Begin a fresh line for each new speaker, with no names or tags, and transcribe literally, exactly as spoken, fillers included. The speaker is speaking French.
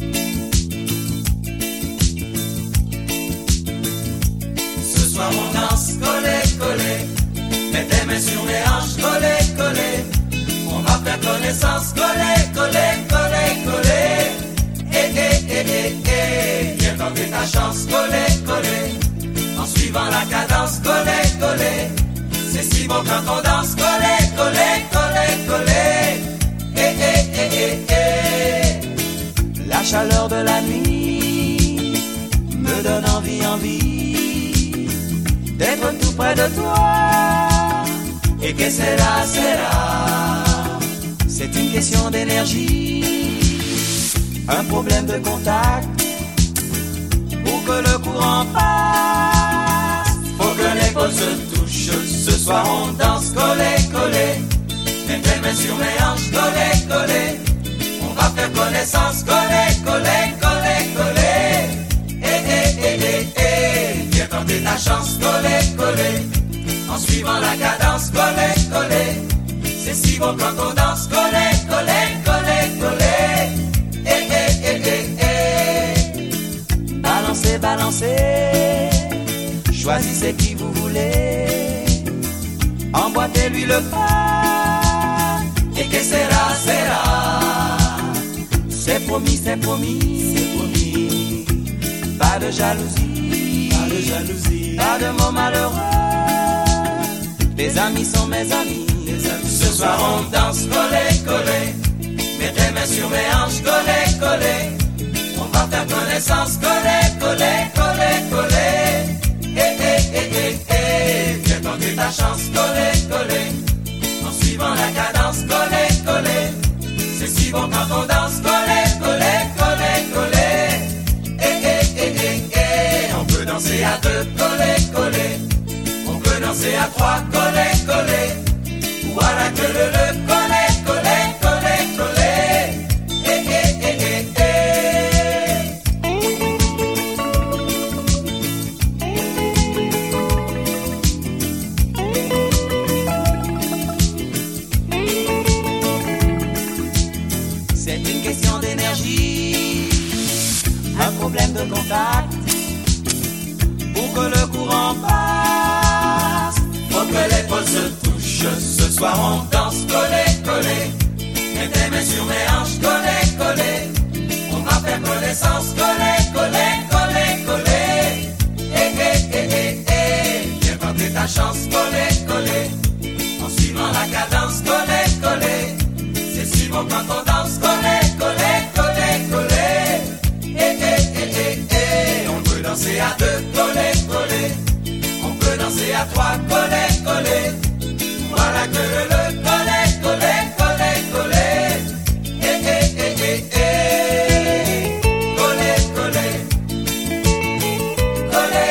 Ce soir on danse, collé, collé. Mets tes mains sur mes hanches, collé, collé. On va faire connaissance, collé, collé, collé, collé. Eh, eh, eh, eh, eh. Viens tenter ta chance, collé, collé. En suivant la cadence, collé, collé. C'est si bon quand on danse, collé, collé, collé, collé. Eh, eh, eh, eh, eh.
La chaleur de la nuit me donne envie, envie d'être tout près de toi. Et que c'est là, c'est là. C'est une question d'énergie, un problème de contact. Pour que le courant passe,
faut que l'épaule se touche. Ce soir on danse, collé, collé. Mets tes mains sur mes hanches, collé, collé. On va faire connaissance, collé, collé, collé, collé. Eh, eh, eh, eh, eh. Viens tenter ta chance, collé, collé. En suivant la cadence, collé, collé. C'est si bon quand on danse, collé, collé, collé, collé. Eh, eh, eh, eh, eh.
Balancez, balancez, choisissez qui vous voulez. Emboîtez-lui le pas.
Et que sera, sera.
C'est promis, c'est promis, c'est promis. Pas de jalousie,
pas de jalousie,
pas de mots malheureux. Les amis sont mes amis, les amis.
Ce soir on danse, collé, collé. Mets tes mains sur mes hanches, collé, collé. On va faire connaissance, collé, collé, collé, collé. Eh, eh, eh, eh, eh. Viens tenter ta chance, collé, collé. En suivant la cadence, collé, collé. C'est si bon quand on danse, collé, collé, collé, collé. Eh, eh, eh, eh, eh. On peut danser à deux, collé, collé. On peut danser à trois, collé, collé. Ou à la queue le le, collé, collé, collé, collé. Eh, eh, eh, eh, eh.
C'est une question d'énergie, un problème de contact. Pour que le courant passe,
faut que l'épaule se touche. Ce soir on danse, collé, collé. Mets tes mains sur mes hanches, collé, collé. On va faire connaissance, collé, collé, collé, collé. Eh, eh, eh, eh, eh. Viens tenter ta chance, collé, collé. En suivant la cadence, collé, collé. C'est si bon quand on danse, collé, collé, collé, collé. Eh, eh, eh, eh, eh. On peut danser à deux, collé, collé. On peut danser à trois, collé, collé. Voilà que le le, collé, collé, collé, collé. Eh, eh, eh, eh, eh. Collé, collé. Collé,